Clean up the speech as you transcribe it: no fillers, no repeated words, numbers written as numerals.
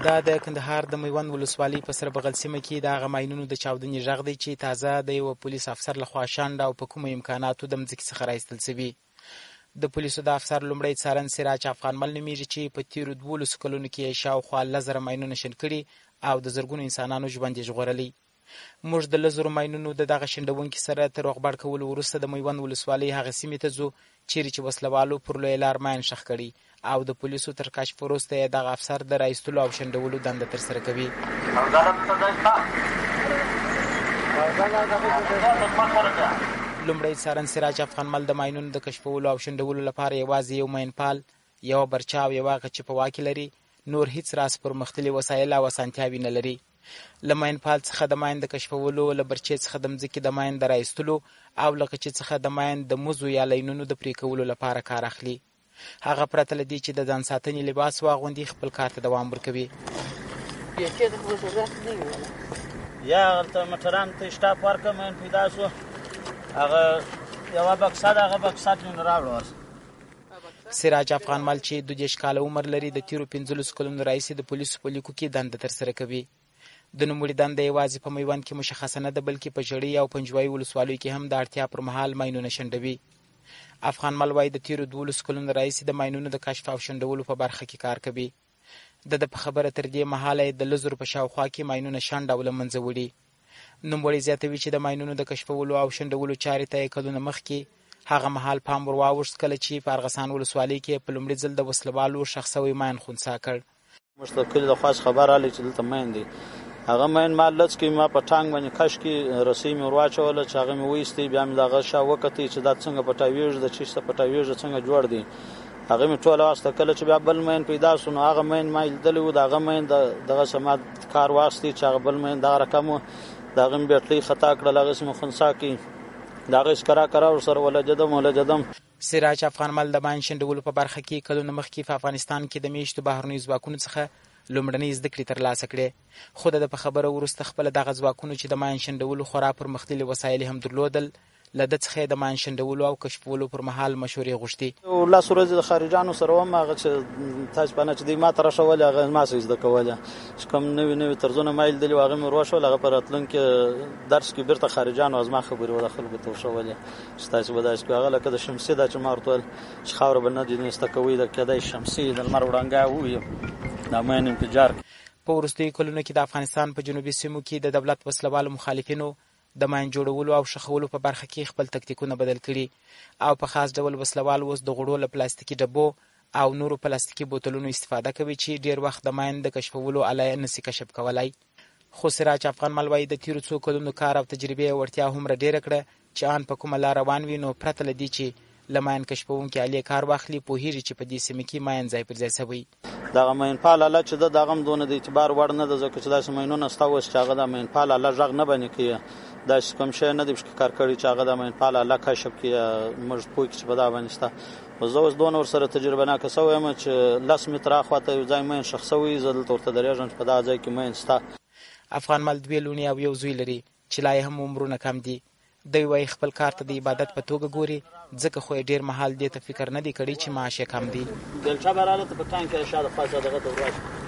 دا د کندهار د میوند ولسوالۍ په سره بغل سیمه کې د هغه ماینونو د چاودنې غږ دی چې تازه د یو پولیس افسر لخوا شانډه او په کومو امکاناتو د مځکې څخه راایستل شوي. د پولیسو د افسر لومړی څارن سراج افغانمل نومیږي چې په تیرو 12 کلونو کې شاوخوا 1000 ماینونه شنډ کړي او د زرګونو انسانانو ژوند یې ژغورلی. موږ د 1000 ماینونو د دغه شنډونکي سره تر روغبړ کولو وروسته د میوند ولسوالۍ هغه سیمې ته ځو چیرې چې وسلوالو پر لوی لار ماین شخ کړي او د پولیسو تر کشف وروسته یې دغه افسر د راایستلو او شنډولو دنده ترسره کوي. لومړی څارن سراج افغانمل د ماینونو د کشفولو او شنډولو لپاره یوازې یو ماینپال، یوه برچه او یوه هغه چې په واک لري، نور هیڅ راس پرمختللي وسایل او اسانتیاوې نه لري. له ماینپال څخه د ماین د کشفولو، له برچې څخه د مځکې د ماین د راایستلو او له قچې څخه د ماین د مزو یا لینونو د پرې کولو لپاره کار اخلي. هغه پرته له دې چې د ځان ساتنې لباس واغوندي خپل کار ته دوام ورکوي. یا هلته موټران ته شټاپ ورکړه، ماین پیدا شو، هغه یوه بکسه ده، هغه بکسه ترېنه راوړه. سراج افغانمل چې 22 کاله عمر لري د تیرو 15 کلونو راهیسې د پولیسو په لیکو کې دنده ترسره کوي. د نوموړي دنده یوازې په میوند کې مشخصه نه ده بلکې په ژړۍ او پنجوایي ولسوالیو کې هم د اړتیا پر مهال ماینونه شنډوي. افغانمل وایي د تیرو 12 کلونو راهیسې د ماینونو د کشف او شنډولو په برخه کې کار کوي. د په خبره تر دې مهاله د 1000 په شاوخوا کې ماینونه شنډ او له منځه وړي. نوموړی زیاتوي چې د ماینونو د کشفولو او شنډولو چارې ته یې کلونه مخکې هغه مهال پام ور واوښت کله چې په ارغسان ولسوالۍ کې په لومړي ځل د وسلوالو ښخ شوی ماین خنثی کړ. موږ ته کلي د خاص خبر راغلی چې دلته ماین دی. هغه ماین ما لڅ کې ما په ټانک باندې کش کې رسۍ مې ور واچوله چې هغه مې وایستې، بیا مې د هغه شا وکتې چې دا څنګه پټاویږي، د چیسته پټاویږي څنګه جوړ دی. هغه مې ټوله واسطه کله چې بیا بل ماین پیدا شو نو هغه ماین ما لیدلی و، د هغه ماین دغه سما کار واستې چې هغه بل ماین دغه رقم و، د هغه مې بیټلۍ خطا کړل، هغه مې خنثی کړي، د هغه کرا ورسره ولجدم. سراج افغانمل د ماین شنډولو په برخه کې کلونه مخکې په افغانستان کې د میشتو بهرنیو ځواکونو څخه لومړنۍ زده کړې ترلاسه کړې، خو د په خبره وروسته خپله دغه ځواکونو چې د ماین شنډولو خورا پرمختللي وسایل هم درلودل له ده څخه د ماین شنډولو او کشفولو پر مهال مشورې غوښتي. 10 ورځې د خارجانو سره وم، هغه چې تاسو په نه چې دوی ما ته راښولې هغه ما څه زده کولې، چې کوم نوي طرزونه ما لیدلي هغه مې ور وښول، هغه په راتلونکي درس کې بیرته خارجانو از ما خبرې ولا خلکو ته وښولې چې تاسو به داسې کوئ. هغه لکه د شمسي دا چې ما ورته ویل چې خاوره به نه دې زده کوئ، د کېدای شمسي د لمر وړانګه ووي د ماین انفجار. په وروستیو کلونو کې د افغانستان په جنوبي سیمو کې د دولت وسلوالو مخالفینو د ماین جوړولو او شخولو په برخه کې خپل تکتیکونه بدل کړي او په خاص ډول وسلوال اوس د غوړو له پلاستیکي ډبو او نورو پلاستیکي بوتلونو استفاده کوي چې ډیر وخت د ماین د کشفولو آله نشي کشف کولای. خو سراج افغانمل وایي د تیرو څو کلونو کار او تجربې او وړتیا هومره ډیره کړه چې ان په کومه لار روان وي نو پرته له دې چې له ماین کشفونکي آلې کار واخلي پوهیږي چې په دې سیمه کې ماین ځای پر ځای شوی. دغه ماینپال آله چې دغه هم دونه د اعتبار وړ نه ده، ځکه چې داسې ماینونه شته اوس چې هغه د ماینپال آله غږ نه باندې کوي، داسې کوم شی نه دی کار کړی چې هغه د ماینپال آله کشف کړي، موږ پوه کړي چې په دا باندې شته. زه اوس دونه ورسره تجربه ناکه شوی یم چې 10 متره اخواته یو ځای ماین ښخ شوی، زه دلته ورته درېږم چې په دغه ځای کې ماین شته. افغانمل 2 لوڼې او یو زوی لري چې لا یې هم عمرونه کم دي. دوی وایي خپل کار ته د عبادت په توګه ګوري، ځکه خو یې ډیر مهال دې ته فکر نه دی کړی چې معاش یې کم دی. دلچا براله ته په ټانک کې شاده خاصه دغه ورځ